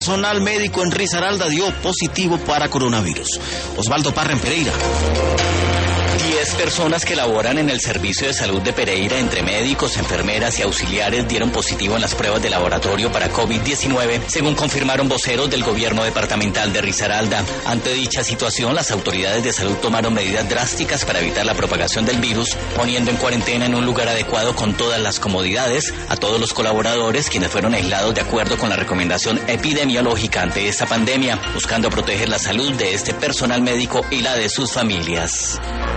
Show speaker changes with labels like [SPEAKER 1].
[SPEAKER 1] Personal médico en Risaralda dio positivo para coronavirus. Osvaldo Parra en Pereira.
[SPEAKER 2] 10 personas que laboran en el servicio de salud de Pereira, entre médicos, enfermeras y auxiliares, dieron positivo en las pruebas de laboratorio para COVID-19, según confirmaron voceros del gobierno departamental de Risaralda. Ante dicha situación, las autoridades de salud tomaron medidas drásticas para evitar la propagación del virus, poniendo en cuarentena en un lugar adecuado con todas las comodidades a todos los colaboradores, quienes fueron aislados de acuerdo con la recomendación epidemiológica ante esta pandemia, buscando proteger la salud de este personal médico y la de sus familias.